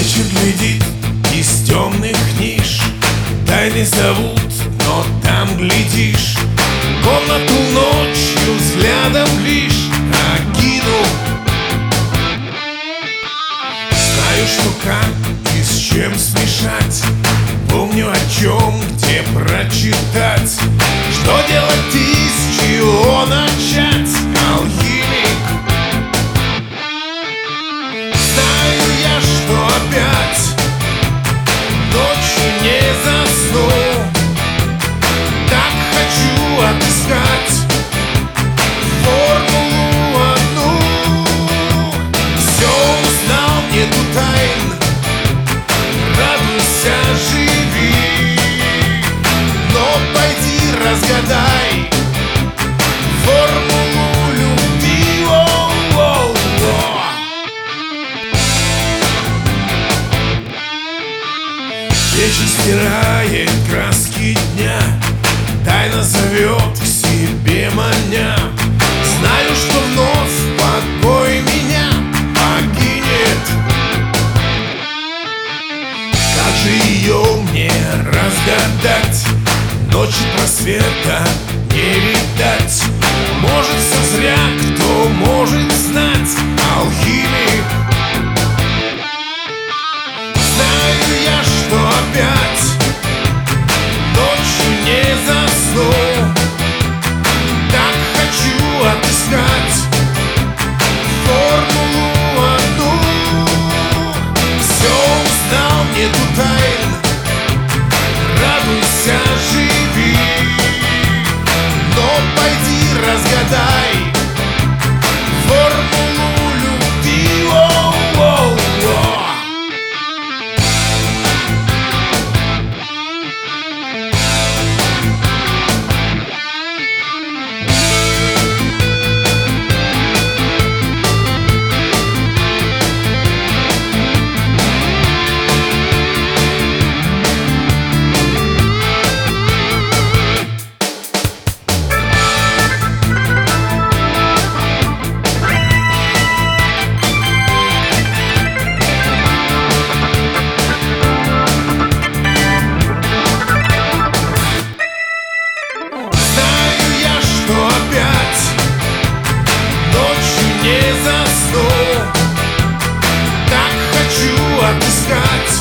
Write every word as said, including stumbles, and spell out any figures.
Вечер глядит из темных ниш, тайны зовут, но там глядишь. Комнату ночью взглядом лишь окинул. Знаю, что как и с чем смешать, помню, о чем, где прочитать. Что делать и с чего начать? Алхимик. Знаю я, что опять ночью не засну. Так хочу отыскать формулу одну. Все узнал, нету тайн, радуйся, живи. Но пойди разгадай формулу любви. О-о-о-о. Вечер стирает краски дня, тайна зовет к себе маня. Знаю, что вновь покой меня покинет. Как же ее мне разгадать? Ночи просвета не видать. Может, все зря, кто может знать? Алхимик. Знаю я, что опять ночью не засну. Так хочу отыскать формулу одну. Все узнал, нету тайн, радуйся, живи. Но пойди разгадай формулу любви. О-о-о-о. Не засну. Так хочу отыскать